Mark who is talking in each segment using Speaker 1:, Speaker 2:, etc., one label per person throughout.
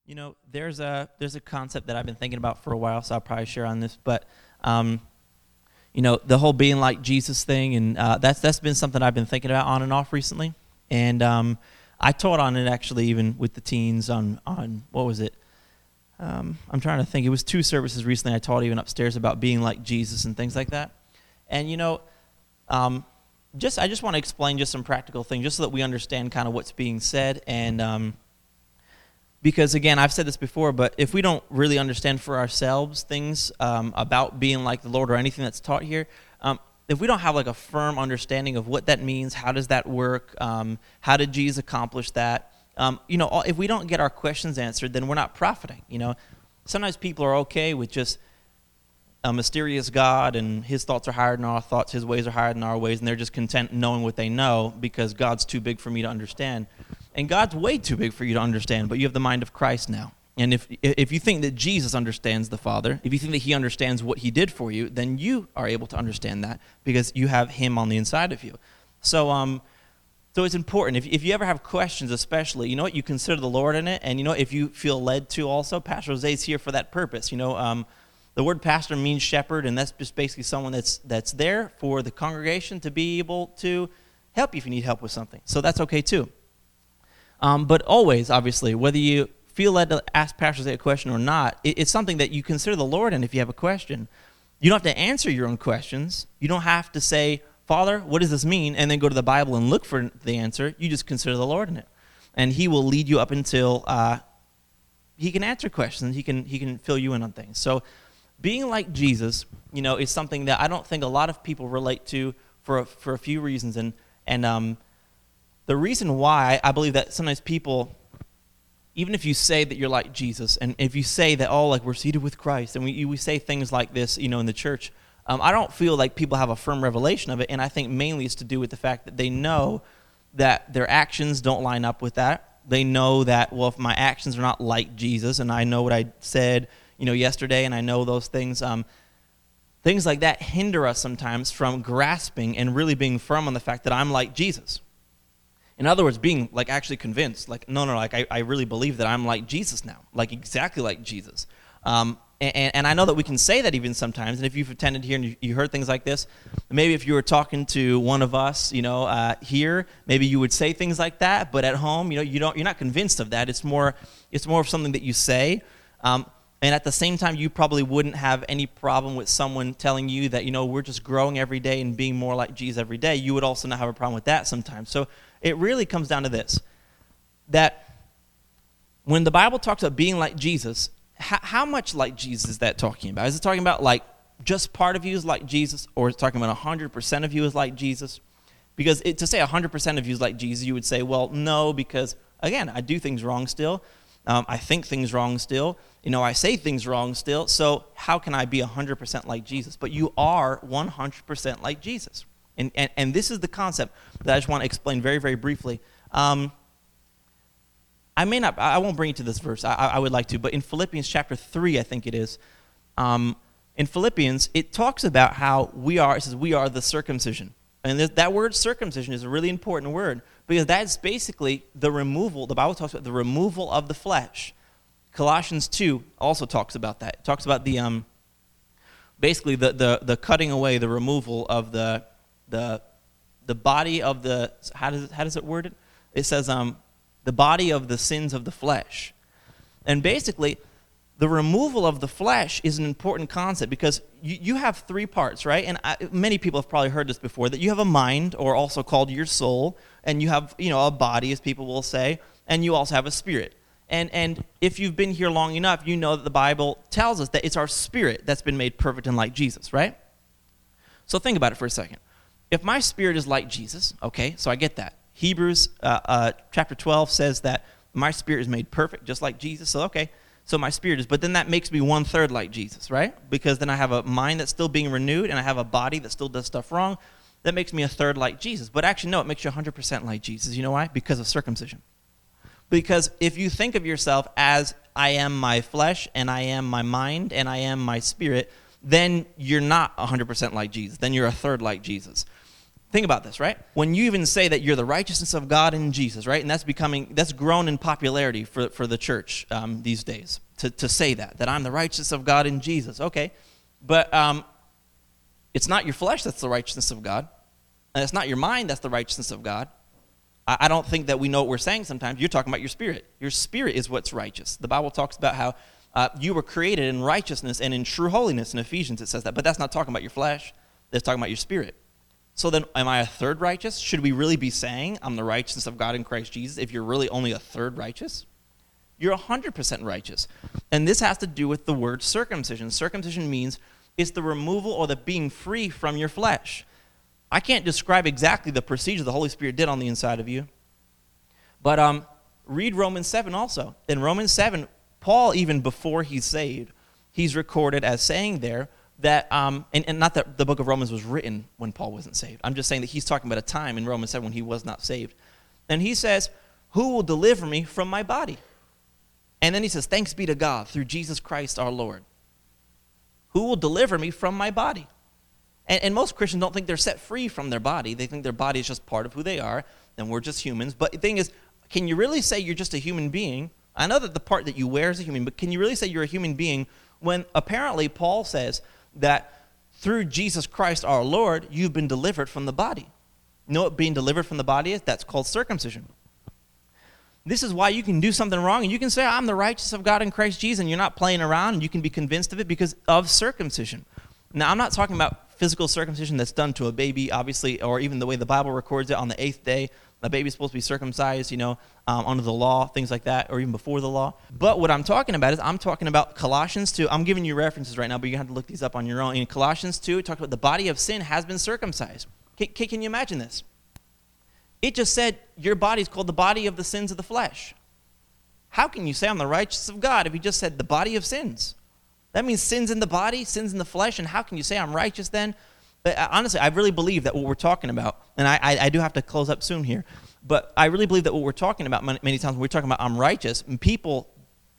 Speaker 1: There's a concept that I've been thinking about for a while, so I'll probably share on this. But the whole being like Jesus thing, and that's been something I've been thinking about on and off recently. And I taught on it actually, even with the teens on what was it? I'm trying to think. It was 2 services recently. I taught even upstairs about being like Jesus and things like that. And I just want to explain just some practical things, just so that we understand kind of what's being said. And because, again, I've said this before, but if we don't really understand for ourselves things about being like the Lord or anything that's taught here, if we don't have like a firm understanding of what that means, how does that work, how did Jesus accomplish that, if we don't get our questions answered, then we're not profiting. Sometimes people are okay with just a mysterious God, and his thoughts are higher than our thoughts, his ways are higher than our ways, and they're just content knowing what they know because God's too big for me to understand. And God's way too big for you to understand, but you have the mind of Christ now. And if you think that Jesus understands the Father, if you think that he understands what he did for you, then you are able to understand that because you have him on the inside of you. So it's important. If you ever have questions, especially, you consider the Lord in it, and if you feel led to also, Pastor Jose is here for that purpose. The word pastor means shepherd, and that's just basically someone that's there for the congregation to be able to help you if you need help with something. So that's okay too. But always, obviously, whether you feel led to ask Pastor Jose a question or not, it's something that you consider the Lord in if you have a question. You don't have to answer your own questions. You don't have to say, Father, what does this mean? And then go to the Bible and look for the answer. You just consider the Lord in it. And he will lead you up until he can answer questions. He can fill you in on things. So being like Jesus, is something that I don't think a lot of people relate to for a few reasons. And the reason why I believe that sometimes people, even if you say that you're like Jesus, and if you say that, we're seated with Christ, and we say things like this, in the church, I don't feel like people have a firm revelation of it, and I think mainly it's to do with the fact that they know that their actions don't line up with that. They know that, if my actions are not like Jesus, and I know what I said, yesterday, and I know those things, things like that hinder us sometimes from grasping and really being firm on the fact that I'm like Jesus. In other words, being actually convinced, I really believe that I'm like Jesus now, exactly like Jesus. And I know that we can say that even sometimes, and if you've attended here and you heard things like this, maybe if you were talking to one of us, here, maybe you would say things like that, but at home, you're not convinced of that. It's more of something that you say. And at the same time, you probably wouldn't have any problem with someone telling you that, we're just growing every day and being more like Jesus every day. You would also not have a problem with that sometimes. So it really comes down to this, that when the Bible talks about being like Jesus, how much like Jesus is that talking about? Is it talking about just part of you is like Jesus, or is it talking about 100% of you is like Jesus? Because to say 100% of you is like Jesus, you would say, well, no, because, again, I do things wrong still. I think things wrong still. I say things wrong still. So how can I be 100% like Jesus? But you are 100% like Jesus. And this is the concept that I just want to explain very, very briefly. I won't bring you to this verse. I would like to. But in Philippians chapter 3, I think it is, in Philippians, it talks about how it says we are the circumcision. And that word circumcision is a really important word because that's basically the removal. The Bible talks about the removal of the flesh. Colossians 2 also talks about that. It talks about the basically the cutting away, the removal of the body of the, how does it word it? It says the body of the sins of the flesh. And basically, the removal of the flesh is an important concept because you have 3 parts, right? And many people have probably heard this before, that you have a mind, or also called your soul, and you have, a body, as people will say, and you also have a spirit. And if you've been here long enough, you know that the Bible tells us that it's our spirit that's been made perfect and like Jesus, right? So think about it for a second. If my spirit is like Jesus, okay, so I get that. Hebrews chapter 12 says that my spirit is made perfect just like Jesus, so okay. So my spirit is, but then that makes me 1/3 like Jesus, right? Because then I have a mind that's still being renewed, and I have a body that still does stuff wrong. That makes me 1/3 like Jesus. But actually, no, it makes you 100% like Jesus. You know why? Because of circumcision. Because if you think of yourself as I am my flesh, and I am my mind, and I am my spirit, then you're not 100% like Jesus. Then you're 1/3 like Jesus. Think about this, right? When you even say that you're the righteousness of God in Jesus, right? And that's grown in popularity for the church these days, to say that I'm the righteousness of God in Jesus. Okay, but it's not your flesh that's the righteousness of God, and it's not your mind that's the righteousness of God. I don't think that we know what we're saying sometimes. You're talking about your spirit. Your spirit is what's righteous. The Bible talks about how you were created in righteousness and in true holiness. In Ephesians it says that, but that's not talking about your flesh. That's talking about your spirit. So then, am I a third righteous? Should we really be saying I'm the righteousness of God in Christ Jesus if you're really only a third righteous? You're 100% righteous. And this has to do with the word circumcision. Circumcision means it's the removal or the being free from your flesh. I can't describe exactly the procedure the Holy Spirit did on the inside of you. But read Romans 7 also. In Romans 7, Paul, even before he's saved, he's recorded as saying there that, and not that the book of Romans was written when Paul wasn't saved. I'm just saying that he's talking about a time in Romans 7 when he was not saved. And he says, who will deliver me from my body? And then he says, thanks be to God through Jesus Christ our Lord. Who will deliver me from my body? And most Christians don't think they're set free from their body. They think their body is just part of who they are, and we're just humans. But the thing is, can you really say you're just a human being? I know that the part that you wear is a human, but can you really say you're a human being when apparently Paul says that through Jesus Christ our Lord, you've been delivered from the body? You know what being delivered from the body is? That's called circumcision. This is why you can do something wrong, and you can say, I'm the righteousness of God in Christ Jesus, and you're not playing around, and you can be convinced of it because of circumcision. Now, I'm not talking about physical circumcision that's done to a baby, obviously, or even the way the Bible records it on the 8th day. The baby's supposed to be circumcised, under the law, things like that, or even before the law. But what I'm talking about is I'm talking about Colossians 2. I'm giving you references right now, but you have to look these up on your own. In Colossians 2, it talks about the body of sin has been circumcised. Can you imagine this? It just said your body's called the body of the sins of the flesh. How can you say I'm the righteousness of God if he just said the body of sins? That means sins in the body, sins in the flesh, and how can you say I'm righteous then? But honestly, I really believe that what we're talking about, and I do have to close up soon here, but I really believe that what we're talking about many times when we're talking about I'm righteous, and people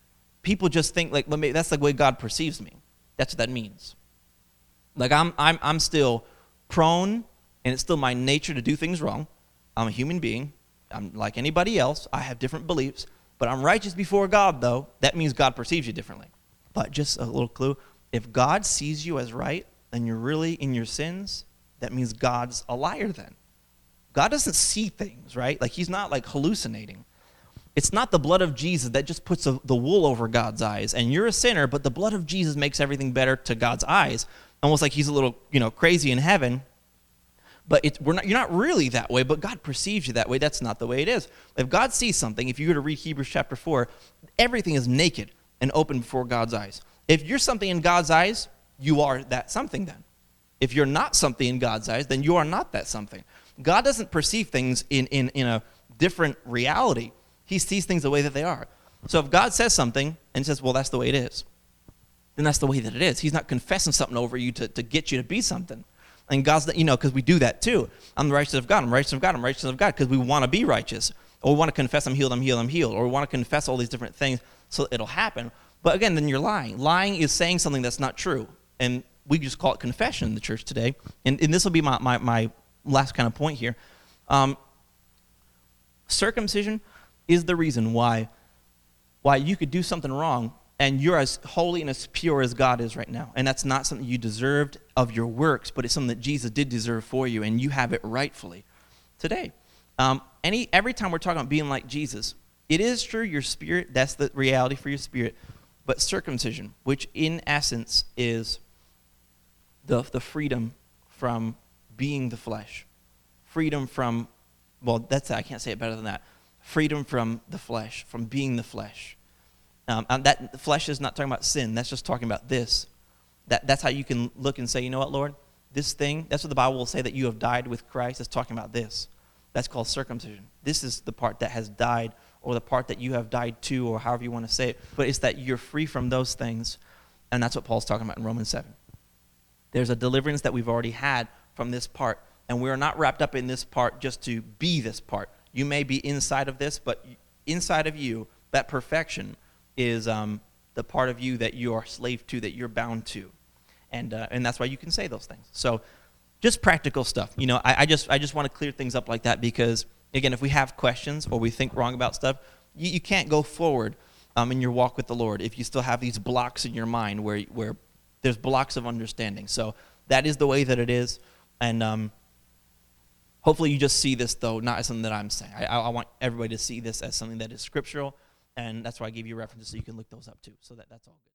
Speaker 1: just think like, well, that's the way God perceives me. That's what that means. Like I'm still prone, and it's still my nature to do things wrong. I'm a human being. I'm like anybody else. I have different beliefs, but I'm righteous before God, though. That means God perceives you differently. But just a little clue, if God sees you as right and you're really in your sins, that means God's a liar then. God doesn't see things, right? Like he's not like hallucinating. It's not the blood of Jesus that just puts the wool over God's eyes. And you're a sinner, but the blood of Jesus makes everything better to God's eyes. Almost like he's a little, crazy in heaven. But you're not really that way, but God perceives you that way. That's not the way it is. If God sees something, if you were to read Hebrews chapter 4, everything is naked and open before God's eyes. If you're something in God's eyes, you are that something then. If you're not something in God's eyes, then you are not that something. God doesn't perceive things in a different reality. He sees things the way that they are. So if God says something and says, well, that's the way it is, then that's the way that it is. He's not confessing something over you to get you to be something. And God's, because we do that too. I'm the righteousness of God, I'm righteous of God, I'm righteous of God, because we want to be righteous. Or we want to confess I'm healed, I'm healed, I'm healed. Or we want to confess all these different things so it'll happen. But again, then you're lying. Lying is saying something that's not true. And we just call it confession in the church today. And this will be my last kind of point here. Circumcision is the reason why you could do something wrong and you're as holy and as pure as God is right now. And that's not something you deserved of your works, but it's something that Jesus did deserve for you, and you have it rightfully today. Every time we're talking about being like Jesus, it is true, your spirit, that's the reality for your spirit, but circumcision, which in essence is the freedom from being the flesh. Freedom from, I can't say it better than that. Freedom from the flesh, from being the flesh. And that the flesh is not talking about sin. That's just talking about this. That's how you can look and say, you know what, Lord? This thing, that's what the Bible will say, that you have died with Christ. It's talking about this. That's called circumcision. This is the part that has died, or the part that you have died to, or however you want to say it. But it's that you're free from those things. And that's what Paul's talking about in Romans 7. There's a deliverance that we've already had from this part. And we are not wrapped up in this part just to be this part. You may be inside of this, but inside of you, that perfection is the part of you that you are slave to, that you're bound to. And that's why you can say those things. So just practical stuff. I just want to clear things up like that because, again, if we have questions or we think wrong about stuff, you can't go forward in your walk with the Lord if you still have these blocks in your mind where there's blocks of understanding. So that is the way that it is. And hopefully you just see this, though, not as something that I'm saying. I want everybody to see this as something that is scriptural, and that's why I gave you references so you can look those up too. So that's all good.